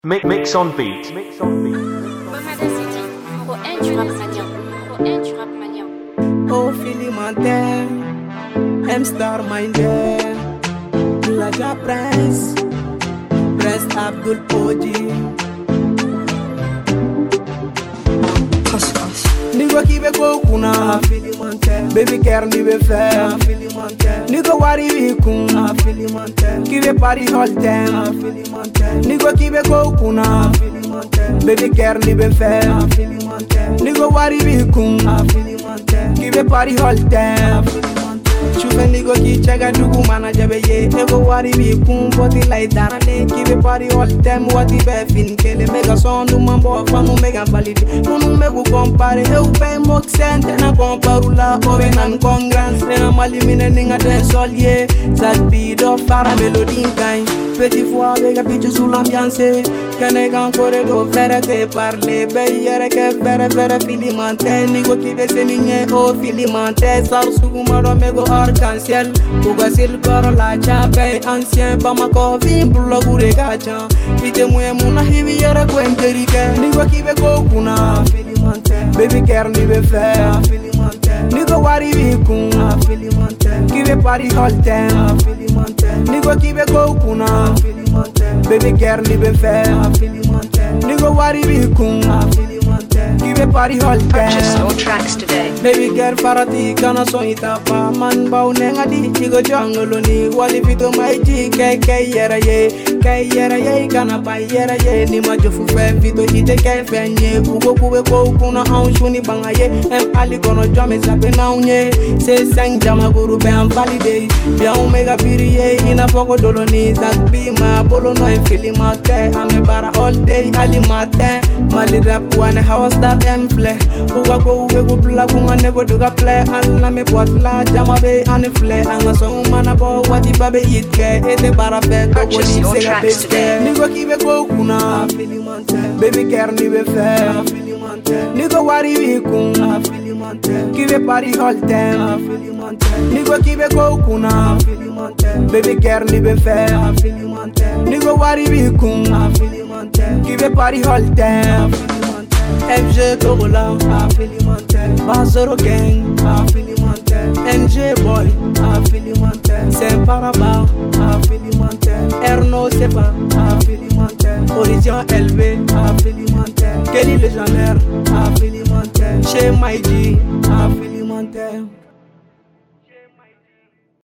Mix on beat. Oh, Filimante, M-Star Minder, Laja Prince Abdul Oji. Nigo kibe ko kuna Filimante, baby care ni be fair Filimante. Nigo wari bi kun Filimante, kibe party all time Filimante. Nigo kibe ko kuna Filimante, baby care ni be fair Filimante. Nigo wari bi kun Filimante, kibe party all time Chufe nigo ki chega dugu mana jabe ye Ego wari bi kun body like darane Kibe party all time wati be fin Kele mega son du mambo fanu mega valide Munu megu compare Eu pe mok sente na comparula Ove nan congrance Nena mali mine ninga den sol ye Zat bido fara melodie kain Petit fois vega pichu sul ambiance Kene kan kore do fere te parle Beyere ke fere Filimante Nigo kibe seninye o Filimante Sar sugumaro mego arc-en-ciel Ugasil koro la chape ancien Bamako vim bulo gure gacha Ite mue muna hivi yere kwenterike Nigo kibe kokuna Filimante Baby care ni be fair Filimante Nigo wari vikun Filimante Kibe party all time Filimante Nigo kibe kokuna Filimante Baby care ni be fair Filimante Nigo wari vikun Filimante Kibe party all time Purchase your tracks today. Baby girl farati kana so itapa man bau nenga di chigo jangolo ni wali fito maiji kay yera ye kana pa yera ye ni majofu fe fito ite kay fenye ugo kube ko kuna anshuni bangaye em ali kono jame zabe naunye se sang jama guru be am valide bia omega piriye ina foko dolo ni zakbi ma bolo no Filimante ame bara all day ali matin mali rap wane house that em play ugo go we go bla kunga nego duga play alla me bot la jama be ane flay anga so mana bo wati babe itke ete bara fe ko Purchase your tracks today. Nigo kibe ko kuna Filimante baby care ni be fair Filimante Nigo wari bi kun Filimante kibe party all time Filimante Nigo kibe ko kuna Filimante baby care ni be fair Filimante Nigo wari bi kun Filimante kibe party all time Filimante FG Togola Filimante Bazoro gang Filimante NG boy Filimante C'est Paraba Filimante Erno Sepa Filimante Origin LV Filimante Kelly Legionnaire Filimante Chez Maiji Filimante